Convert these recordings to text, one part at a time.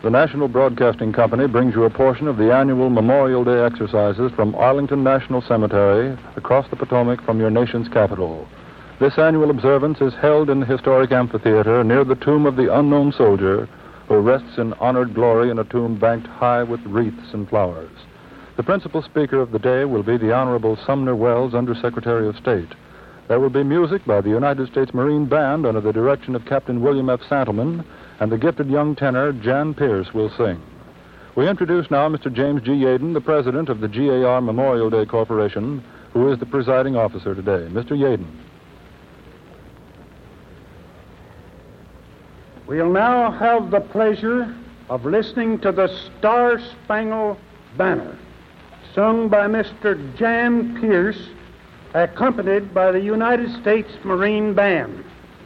The National Broadcasting Company brings you a portion of the annual Memorial Day exercises from Arlington National Cemetery across the Potomac from your nation's capital. This annual observance is held in the historic amphitheater near the tomb of the unknown soldier who rests in honored glory in a tomb banked high with wreaths and flowers. The principal speaker of the day will be the Honorable Sumner Welles, Undersecretary of State. There will be music by the United States Marine Band under the direction of Captain William F. Santelman, and the gifted young tenor Jan Pierce will sing. We introduce now Mr. James G. Yaden, the president of the GAR Memorial Day Corporation, who is the presiding officer today. Mr. Yaden. We'll now have the pleasure of listening to the Star-Spangled Banner, sung by Mr. Jan Pierce, accompanied by the United States Marine Band.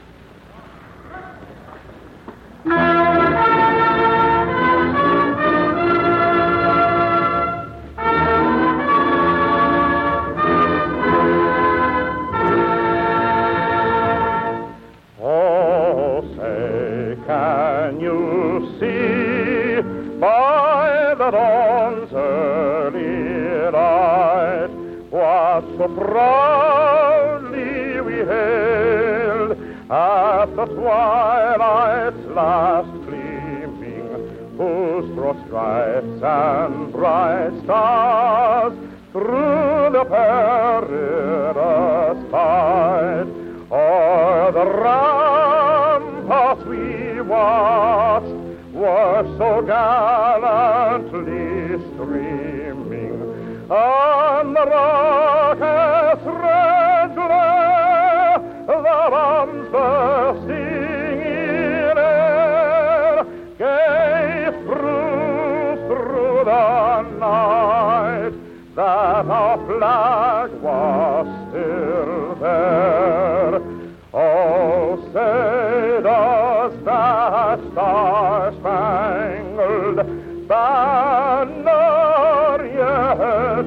Oh, say, can you see by the dawn's early light what so proudly we hailed at the twilight's last gleaming, whose broad stripes and bright stars through the perilous fight o'er the ramparts we watched were so gallantly streaming, and the rockets red glare, the bombs bursting in air, gave proof through the night that our flag was still there. Oh, say does that star-spangled banner yet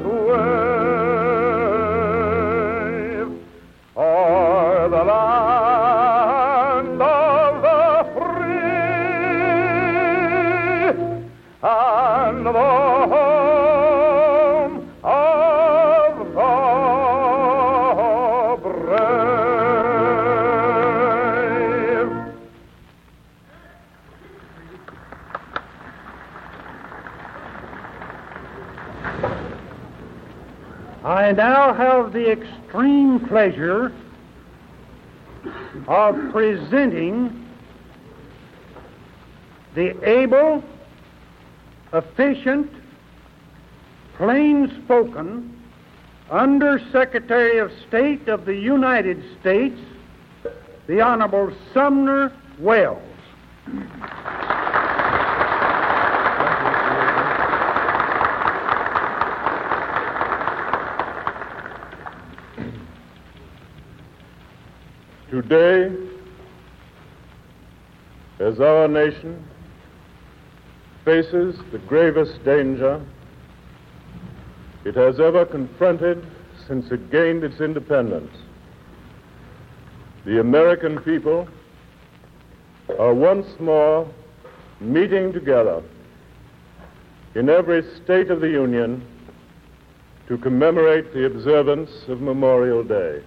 wave o'er the land of the free and the home of the brave? I now have the extreme pleasure of presenting the able, efficient, plain-spoken Undersecretary of State of the United States, the Honorable Sumner Welles. Today, as our nation faces the gravest danger it has ever confronted since it gained its independence, the American people are once more meeting together in every state of the Union to commemorate the observance of Memorial Day.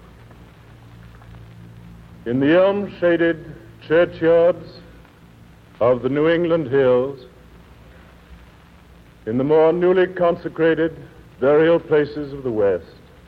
In the elm-shaded churchyards of the New England hills, in the more newly consecrated burial places of the West,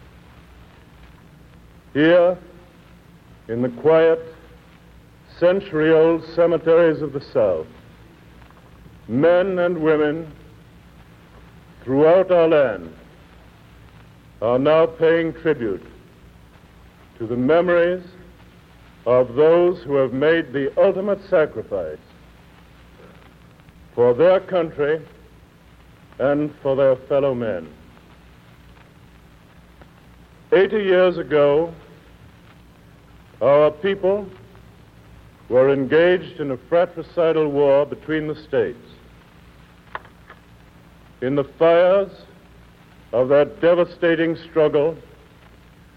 here in the quiet, century-old cemeteries of the South, men and women throughout our land are now paying tribute to the memories of those who have made the ultimate sacrifice for their country and for their fellow men. 80 years ago, our people were engaged in a fratricidal war between the states. In the fires of that devastating struggle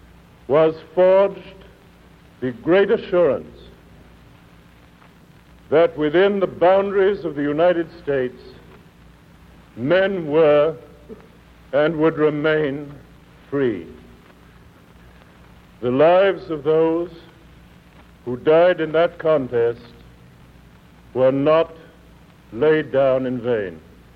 was forged the great assurance that within the boundaries of the United States, men were and would remain free. The lives of those who died in that contest were not laid down in vain.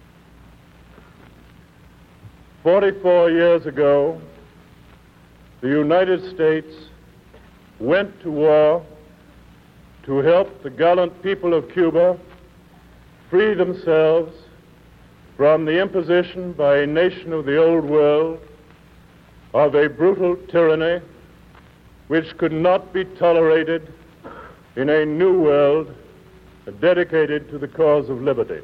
44 years ago, the United States went to war to help the gallant people of Cuba free themselves from the imposition by a nation of the old world of a brutal tyranny which could not be tolerated in a new world dedicated to the cause of liberty.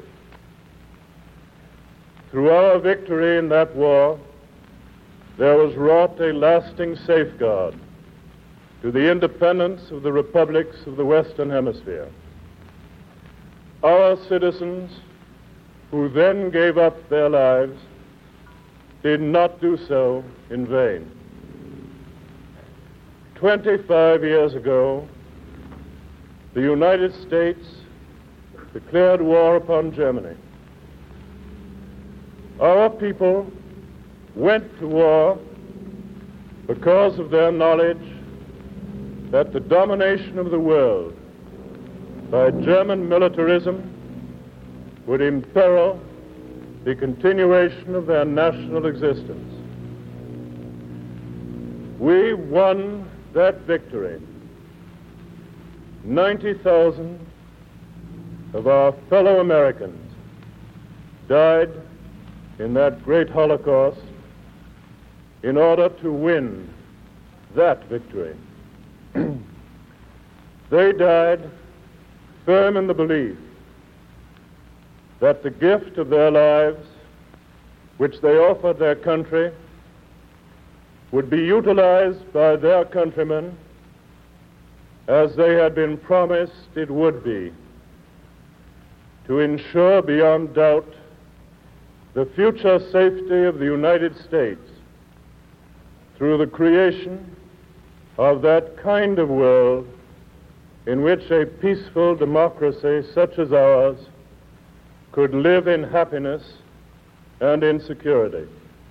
Through our victory in that war, there was wrought a lasting safeguard to the independence of the republics of the Western Hemisphere. Our citizens, who then gave up their lives, did not do so in vain. 25 years ago, the United States declared war upon Germany. Our people went to war because of their knowledge that the domination of the world by German militarism would imperil the continuation of their national existence. We won that victory. 90,000 of our fellow Americans died in that great Holocaust in order to win that victory. They died firm in the belief that the gift of their lives, which they offered their country, would be utilized by their countrymen as they had been promised it would be, to ensure beyond doubt the future safety of the United States through the creation of that kind of world in which a peaceful democracy such as ours could live in happiness and in security.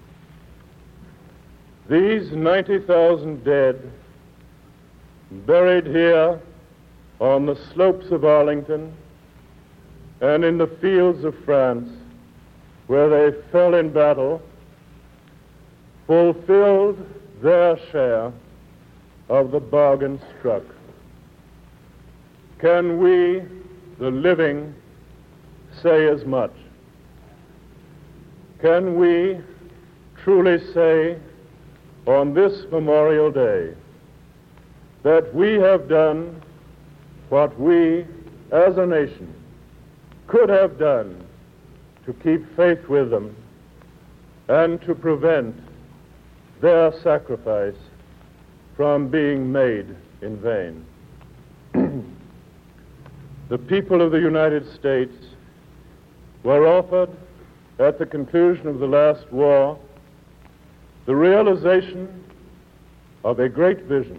These 90,000 dead, buried here on the slopes of Arlington and in the fields of France, where they fell in battle, fulfilled their share of the bargain struck. Can we, the living, say as much? Can we truly say on this Memorial Day that we have done what we as a nation could have done to keep faith with them and to prevent their sacrifice from being made in vain? The people of the United States were offered, at the conclusion of the last war, the realization of a great vision.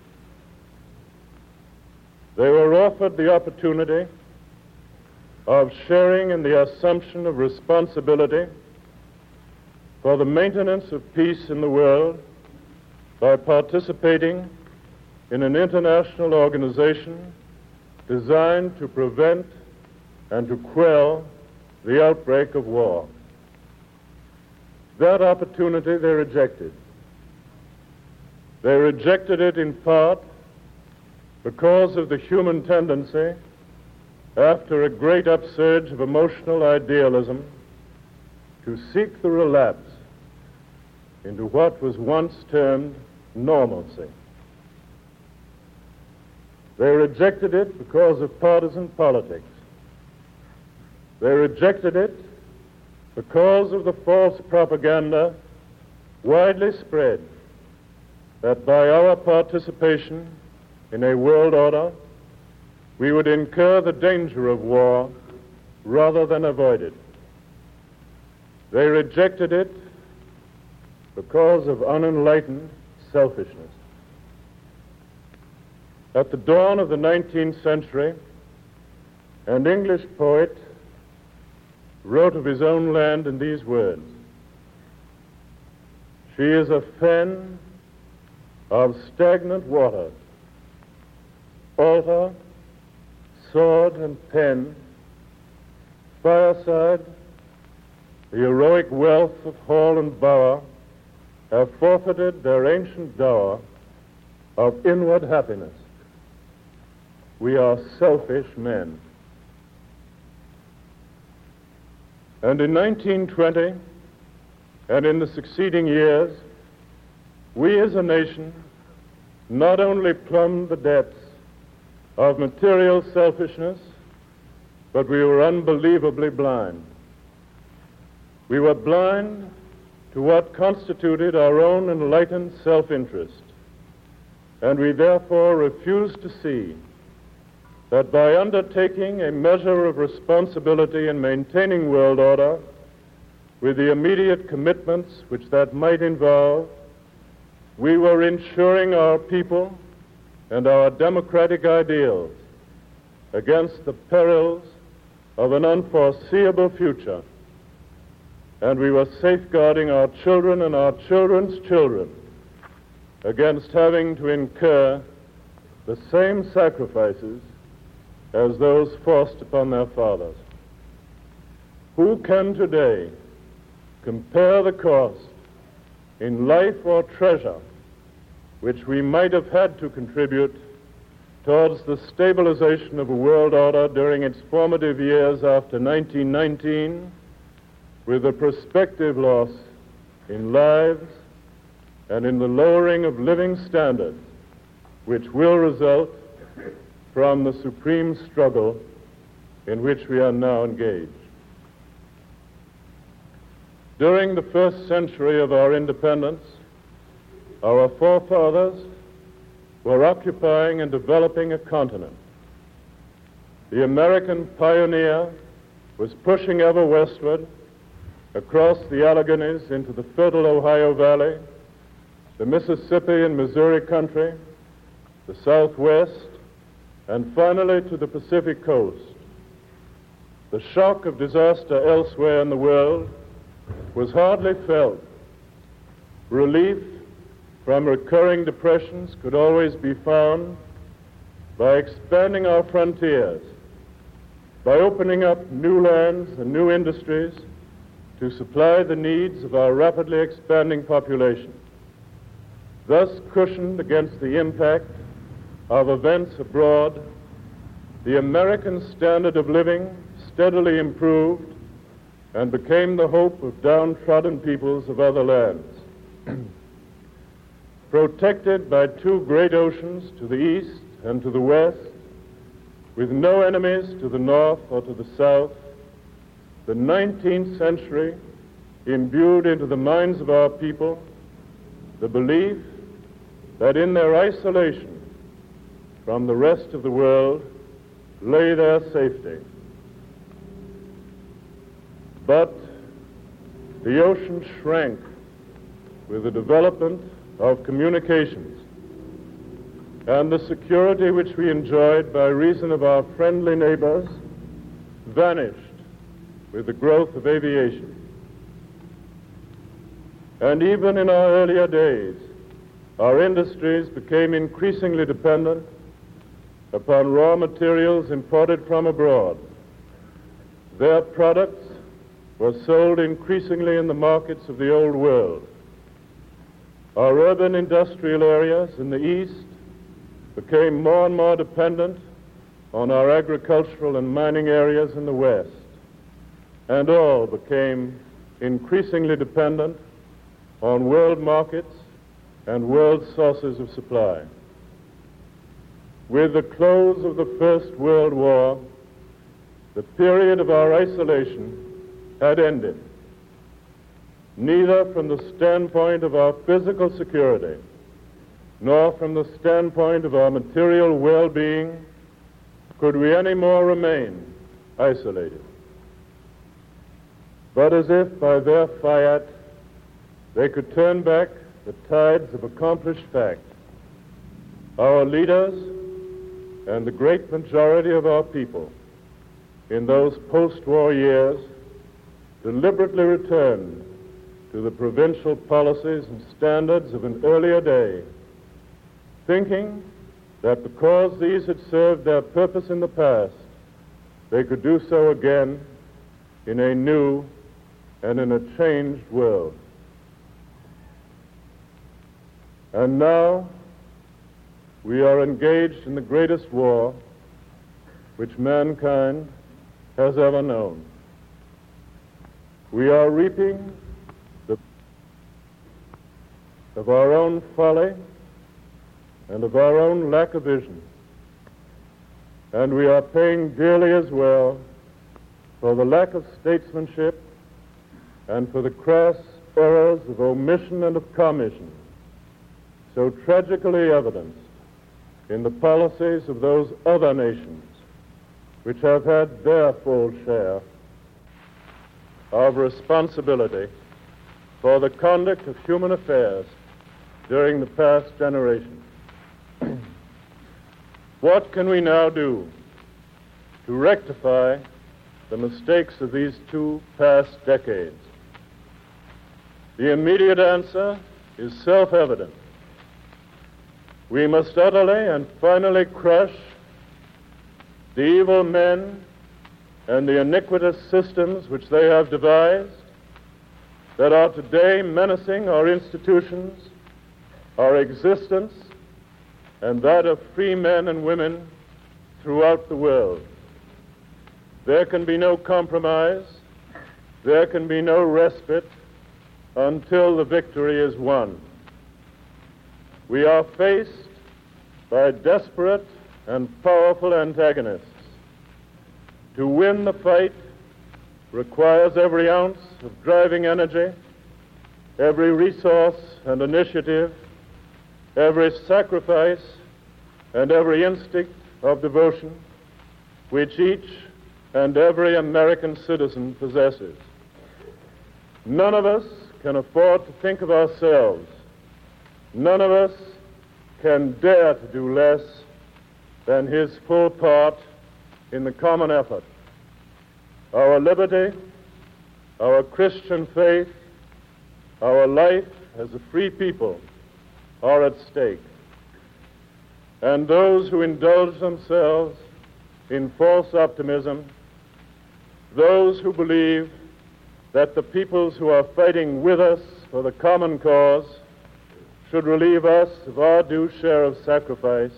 They were offered the opportunity of sharing in the assumption of responsibility for the maintenance of peace in the world by participating in an international organization designed to prevent and to quell the outbreak of war. That opportunity they rejected. They rejected it in part because of the human tendency, after a great upsurge of emotional idealism, to seek the relapse into what was once termed normalcy. They rejected it because of partisan politics. They rejected it because of the false propaganda widely spread that by our participation in a world order, we would incur the danger of war rather than avoid it. They rejected it because of unenlightened selfishness. At the dawn of the 19th century, and English poet, wrote of his own land in these words: "She is a fen of stagnant water, altar, sword, and pen, fireside, the heroic wealth of hall and bower have forfeited their ancient dower of inward happiness. We are selfish men." And in 1920 and in the succeeding years, we as a nation not only plumbed the depths of material selfishness, but we were unbelievably blind. We were blind to what constituted our own enlightened self-interest, and we therefore refused to see that by undertaking a measure of responsibility in maintaining world order, with the immediate commitments which that might involve, we were ensuring our people and our democratic ideals against the perils of an unforeseeable future, and we were safeguarding our children and our children's children against having to incur the same sacrifices as those forced upon their fathers. Who can today compare the cost in life or treasure which we might have had to contribute towards the stabilization of a world order during its formative years after 1919, with the prospective loss in lives and in the lowering of living standards which will result from the supreme struggle in which we are now engaged? During the first century of our independence, our forefathers were occupying and developing a continent. The American pioneer was pushing ever westward across the Alleghanies into the fertile Ohio Valley, the Mississippi and Missouri country, the Southwest, and finally to the Pacific coast. The shock of disaster elsewhere in the world was hardly felt. Relief from recurring depressions could always be found by expanding our frontiers, by opening up new lands and new industries to supply the needs of our rapidly expanding population. Thus cushioned against the impact of events abroad, the American standard of living steadily improved and became the hope of downtrodden peoples of other lands. Protected by two great oceans to the east and to the west, with no enemies to the north or to the south, the 19th century imbued into the minds of our people the belief that in their isolation from the rest of the world lay their safety. But the ocean shrank with the development of communications, and the security which we enjoyed by reason of our friendly neighbors vanished with the growth of aviation. And even in our earlier days, our industries became increasingly dependent upon raw materials imported from abroad. Their products were sold increasingly in the markets of the old world. Our urban industrial areas in the east became more and more dependent on our agricultural and mining areas in the west, and all became increasingly dependent on world markets and world sources of supply. With the close of the First World War, the period of our isolation had ended. Neither from the standpoint of our physical security, nor from the standpoint of our material well-being, could we any more remain isolated. But as if by their fiat they could turn back the tides of accomplished fact, our leaders and the great majority of our people in those post-war years deliberately returned to the provincial policies and standards of an earlier day, thinking that because these had served their purpose in the past, they could do so again in a new and in a changed world. And now we are engaged in the greatest war which mankind has ever known. We are reaping of our own folly and of our own lack of vision. And we are paying dearly as well for the lack of statesmanship and for the crass errors of omission and of commission, so tragically evidenced in the policies of those other nations which have had their full share of responsibility for the conduct of human affairs during the past generation. What can we now do to rectify the mistakes of these two past decades? The immediate answer is self-evident. We must utterly and finally crush the evil men and the iniquitous systems which they have devised that are today menacing our institutions, our existence, and that of free men and women throughout the world. There can be no compromise, there can be no respite until the victory is won. We are faced by desperate and powerful antagonists. To win the fight requires every ounce of driving energy, every resource and initiative, every sacrifice and every instinct of devotion which each and every American citizen possesses. None of us can afford to think of ourselves. None of us can dare to do less than his full part in the common effort. Our liberty, our Christian faith, our life as a free people are at stake. And those who indulge themselves in false optimism, those who believe that the peoples who are fighting with us for the common cause should relieve us of our due share of sacrifice,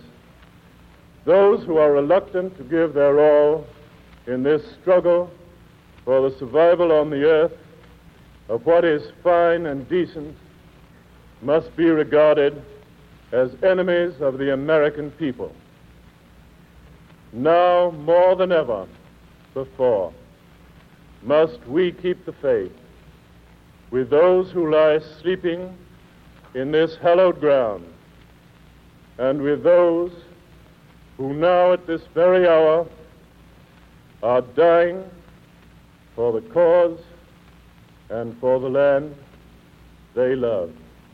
those who are reluctant to give their all in this struggle for the survival on the earth of what is fine and decent must be regarded as enemies of the American people. Now, more than ever before, must we keep the faith with those who lie sleeping in this hallowed ground, and with those who now at this very hour are dying for the cause and for the land they love.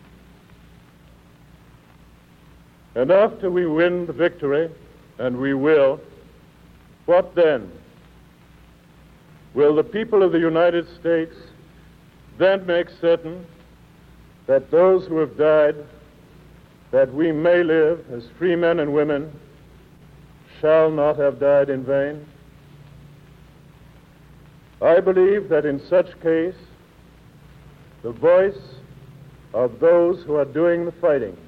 And after we win the victory, and we will, what then? Will the people of the United States then make certain that those who have died, that we may live as free men and women, shall not have died in vain? I believe that in such case, the voice of those who are doing the fighting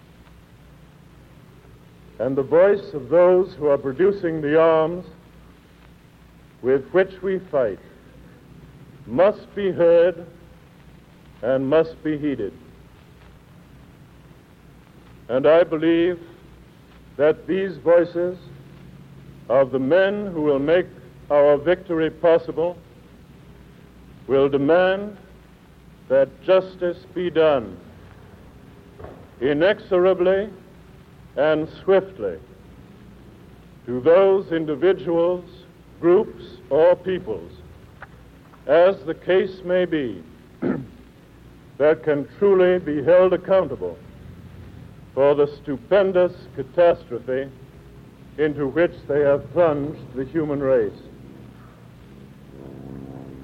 and the voice of those who are producing the arms with which we fight must be heard and must be heeded. And I believe that these voices of the men who will make our victory possible will demand that justice be done inexorably and swiftly to those individuals, groups, or peoples, as the case may be, that can truly be held accountable for the stupendous catastrophe into which they have plunged the human race.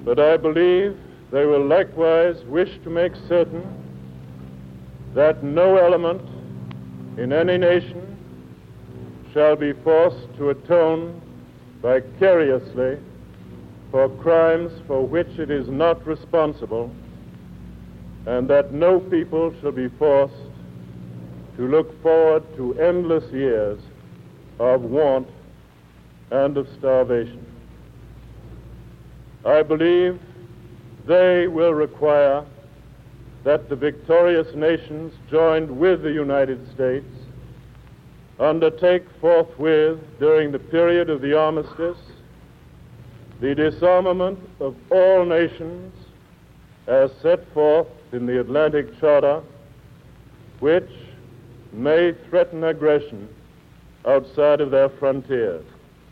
But I believe they will likewise wish to make certain that no element in any nation shall be forced to atone vicariously for crimes for which it is not responsible, and that no people shall be forced to look forward to endless years of want and of starvation. I believe they will require that the victorious nations joined with the United States undertake forthwith during the period of the armistice the disarmament of all nations as set forth in the Atlantic Charter, which may threaten aggression outside of their frontiers.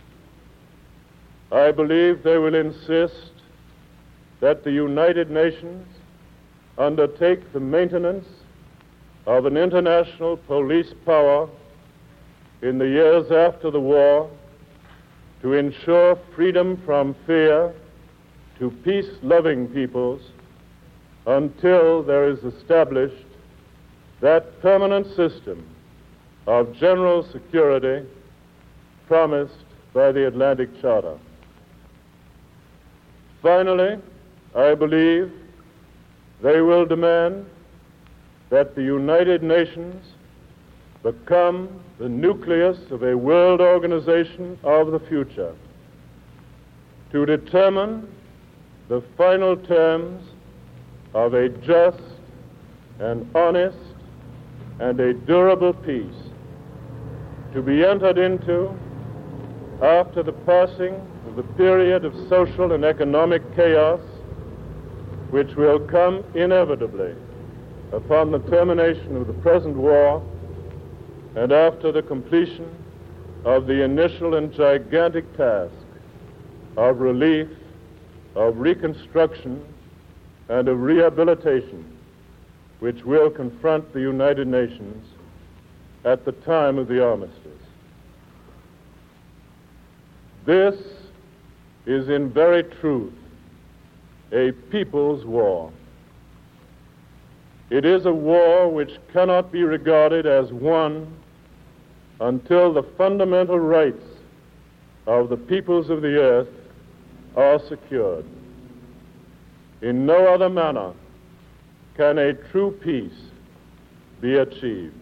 I believe they will insist that the United Nations undertake the maintenance of an international police power in the years after the war to ensure freedom from fear to peace-loving peoples until there is established that permanent system of general security promised by the Atlantic Charter. Finally, I believe they will demand that the United Nations become the nucleus of a world organization of the future to determine the final terms of a just and honest and a durable peace to be entered into after the passing of the period of social and economic chaos which will come inevitably upon the termination of the present war and after the completion of the initial and gigantic task of relief, of reconstruction, and of rehabilitation, which will confront the United Nations at the time of the armistice. This is in very truth a people's war. It is a war which cannot be regarded as won until the fundamental rights of the peoples of the earth are secured. In no other manner can a true peace be achieved.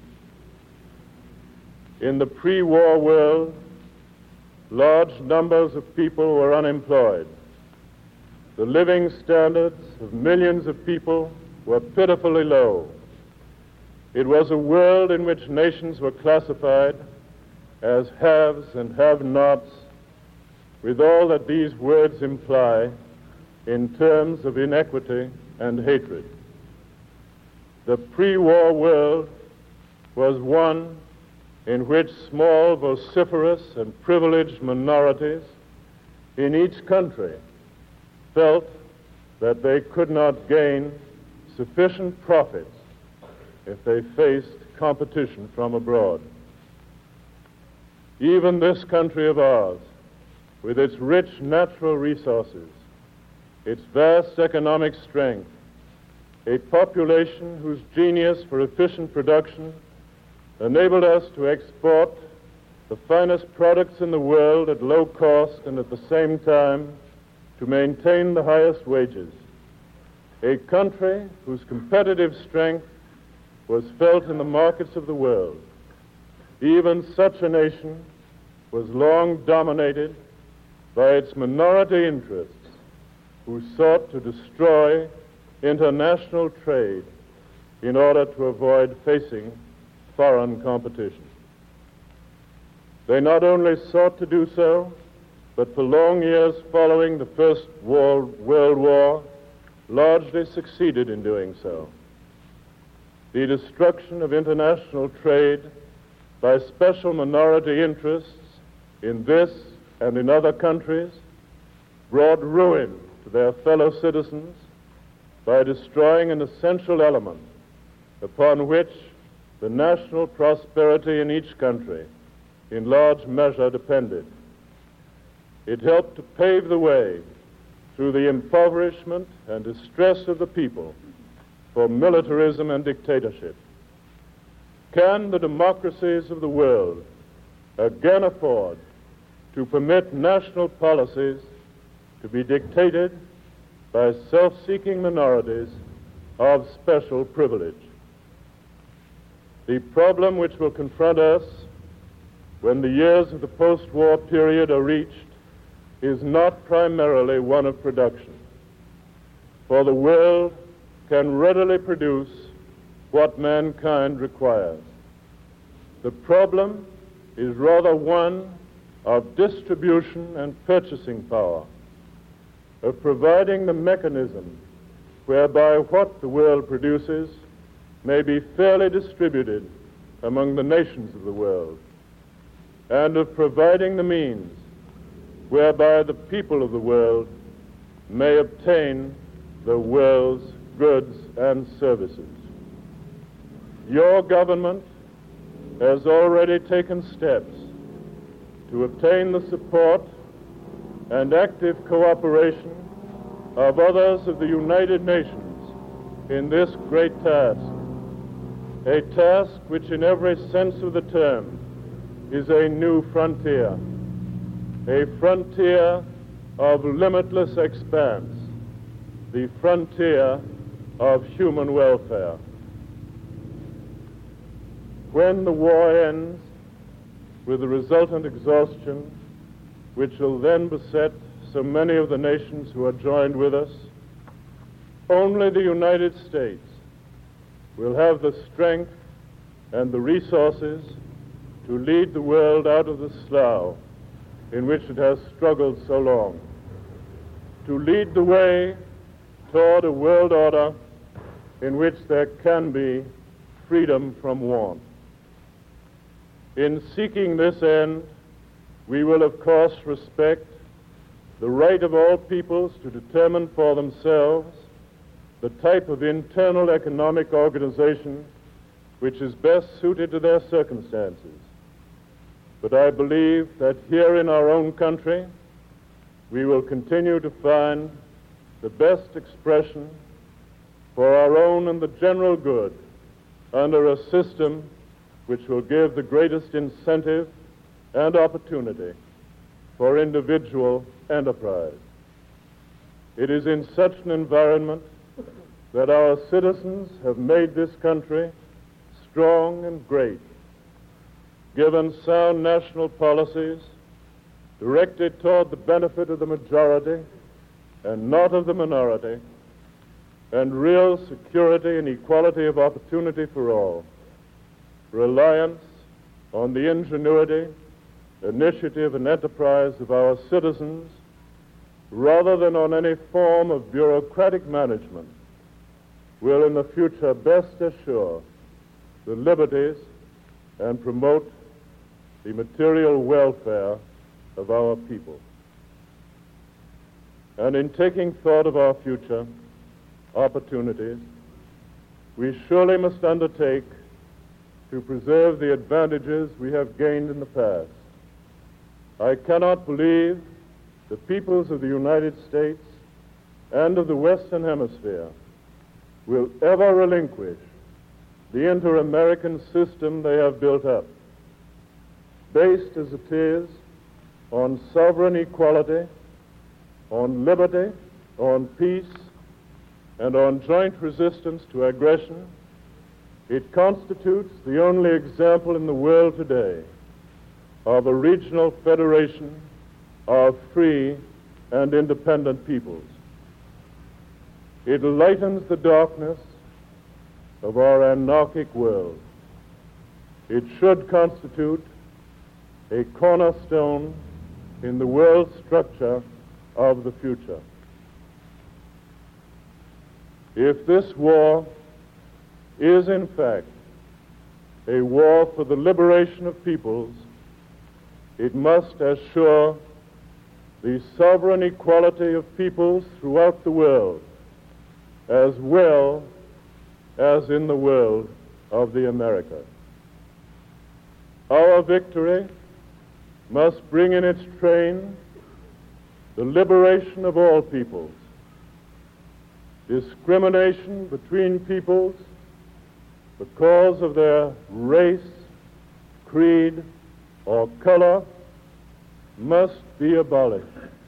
In the pre-war world, large numbers of people were unemployed. The living standards of millions of people were pitifully low. It was a world in which nations were classified as haves and have-nots, with all that these words imply in terms of inequity and hatred. The pre-war world was one in which small, vociferous, and privileged minorities in each country felt that they could not gain sufficient profits if they faced competition from abroad. Even this country of ours, with its rich natural resources, its vast economic strength, a population whose genius for efficient production enabled us to export the finest products in the world at low cost and at the same time to maintain the highest wages. A country whose competitive strength was felt in the markets of the world. Even such a nation was long dominated by its minority interests who sought to destroy international trade in order to avoid facing foreign competition. They not only sought to do so, but for long years following the First World War, largely succeeded in doing so. The destruction of international trade by special minority interests in this and in other countries brought ruin to their fellow citizens by destroying an essential element upon which the national prosperity in each country in large measure depended. It helped to pave the way through the impoverishment and distress of the people for militarism and dictatorship? Can the democracies of the world again afford to permit national policies to be dictated by self-seeking minorities of special privilege? The problem which will confront us when the years of the post-war period are reached is not primarily one of production, for the world can readily produce what mankind requires. The problem is rather one of distribution and purchasing power, of providing the mechanism whereby what the world produces may be fairly distributed among the nations of the world, and of providing the means whereby the people of the world may obtain the world's goods and services. Your government has already taken steps to obtain the support and active cooperation of others of the United Nations in this great task, a task which in every sense of the term is a new frontier, a frontier of limitless expanse, the frontier of human welfare. When the war ends, with the resultant exhaustion which will then beset so many of the nations who are joined with us, only the United States will have the strength and the resources to lead the world out of the slough in which it has struggled so long, to lead the way toward a world order in which there can be freedom from want. In seeking this end, we will of course respect the right of all peoples to determine for themselves the type of internal economic organization which is best suited to their circumstances. But I believe that here in our own country, we will continue to find the best expression for our own and the general good under a system which will give the greatest incentive and opportunity for individual enterprise. It is in such an environment that our citizens have made this country strong and great, given sound national policies directed toward the benefit of the majority and not of the minority, and real security and equality of opportunity for all, reliance on the ingenuity, initiative, and enterprise of our citizens rather than on any form of bureaucratic management will in the future best assure the liberties and promote the material welfare of our people. And in taking thought of our future opportunities, we surely must undertake to preserve the advantages we have gained in the past. I cannot believe the peoples of the United States and of the Western Hemisphere will ever relinquish the inter-American system they have built up, based as it is on sovereign equality, on liberty, on peace, and on joint resistance to aggression. It constitutes the only example in the world today of a regional federation of free and independent peoples. It lightens the darkness of our anarchic world. It should constitute a cornerstone in the world structure of the future. If this war is in fact a war for the liberation of peoples, it must assure the sovereign equality of peoples throughout the world, as well as in the world of the Americas. Our victory must bring in its train the liberation of all peoples. Discrimination between peoples because of their race, creed, or color must be abolished.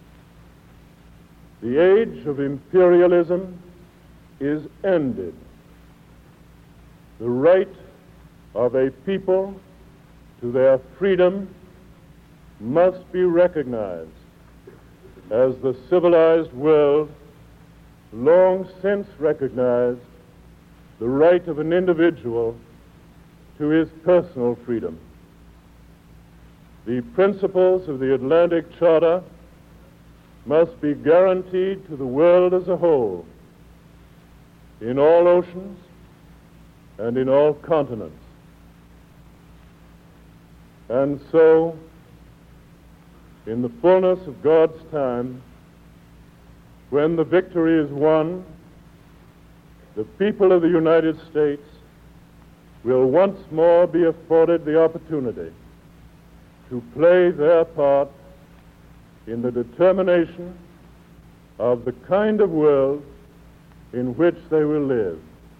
The age of imperialism is ended. The right of a people to their freedom must be recognized as the civilized world long since recognized the right of an individual to his personal freedom. The principles of the Atlantic Charter must be guaranteed to the world as a whole, in all oceans and in all continents. And so, in the fullness of God's time, when the victory is won, the people of the United States will once more be afforded the opportunity to play their part in the determination of the kind of world in which they will live.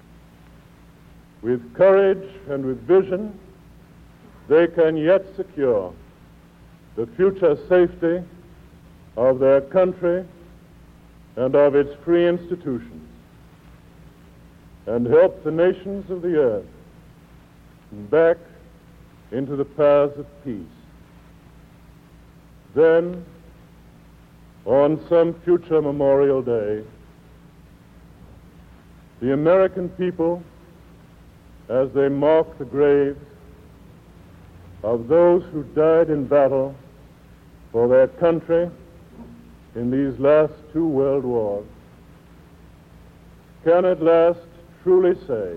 With courage and with vision, they can yet secure the future safety of their country and of its free institutions, and help the nations of the earth back into the paths of peace. Then, on some future Memorial Day, the American people, as they mark the graves of those who died in battle for their country in these last two world wars, can at last truly say,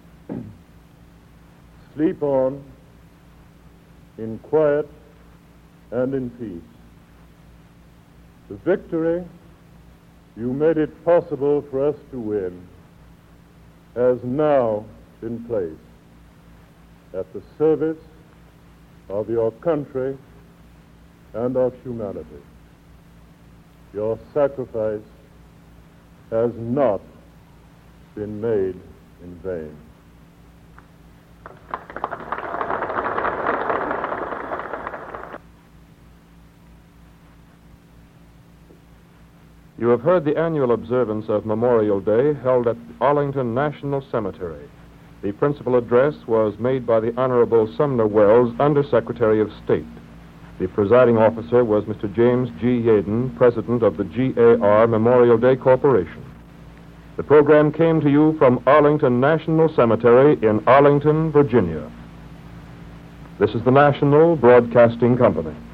sleep on in quiet and in peace. The victory you made it possible for us to win has now been placed at the service of your country and of humanity. Your sacrifice has not been made in vain. You have heard the annual observance of Memorial Day held at Arlington National Cemetery. The principal address was made by the Honorable Sumner Welles, Undersecretary of State. The presiding officer was Mr. James G. Yaden, President of the GAR Memorial Day Corporation. The program came to you from Arlington National Cemetery in Arlington, Virginia. This is the National Broadcasting Company.